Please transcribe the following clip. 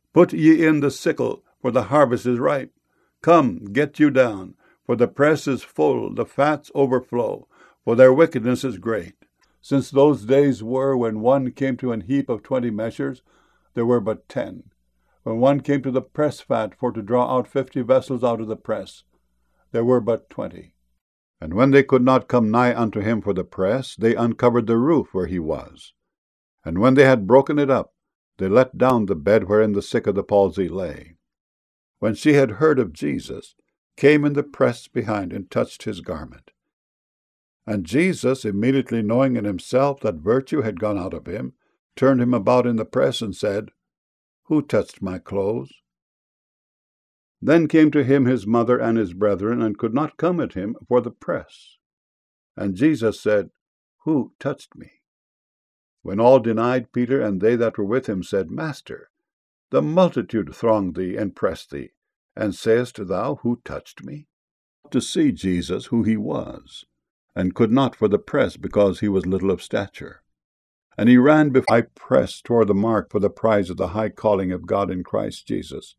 Put ye in the sickle, for the harvest is ripe. Come, get you down, for the press is full, the fats overflow, for their wickedness is great. Since those days were when one came to an heap of 20 measures, there were but 10. When one came to the press fat for to draw out 50 vessels out of the press, there were but 20. And when they could not come nigh unto him for the press, they uncovered the roof where he was. And when they had broken it up, they let down the bed wherein the sick of the palsy lay. When she had heard of Jesus, came in the press behind and touched his garment. And Jesus, immediately knowing in himself that virtue had gone out of him, turned him about in the press and said, Who touched my clothes? Then came to him his mother and his brethren, and could not come at him for the press. And Jesus said, Who touched me? When all denied, Peter and they that were with him said, Master, the multitude thronged thee and pressed thee, and sayest thou, Who touched me? To see Jesus who he was, and could not for the press, because he was little of stature. And he ran before the high press toward the mark for the prize of the high calling of God in Christ Jesus.